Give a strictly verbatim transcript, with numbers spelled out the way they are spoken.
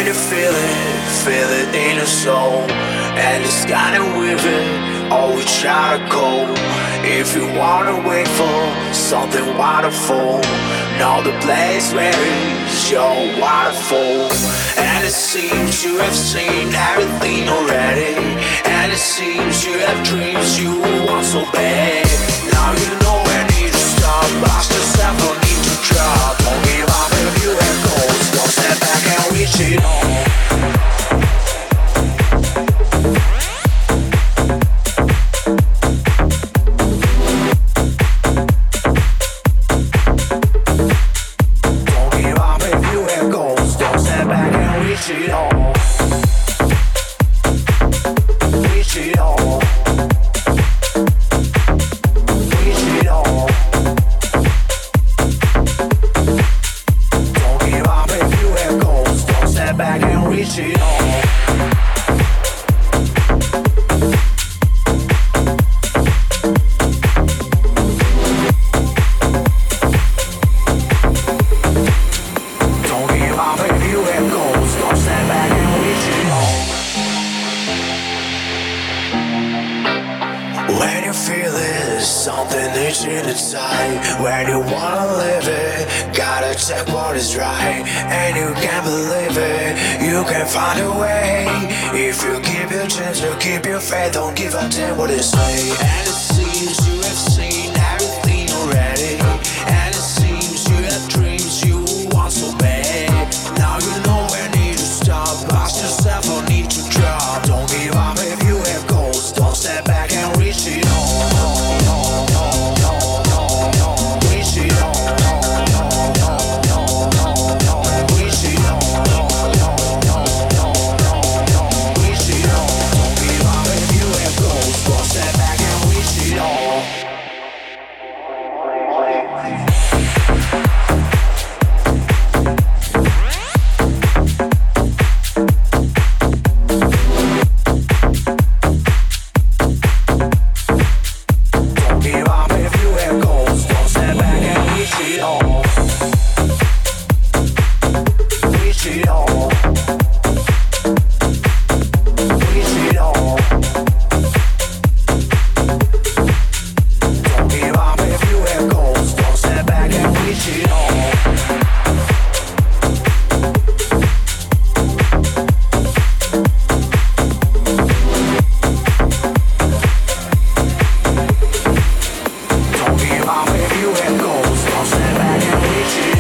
When you feel it, feel it in your soul. And it's kinda weird, always try to go. If you wanna wait for something wonderful, know the place where is your waterfall. And it seems you have seen everything already. And it seems you have dreams you want so bad. Now you know where need to stop. Ask yourself, no need to drop. Don't give up if you have goals. Don't step back and reach it all. When you feel it, something itching inside. When you wanna live it, gotta check what is right. And you can't believe it, you can find a way. If you keep your chance, you keep your faith. Don't give a damn what they say. And it seems you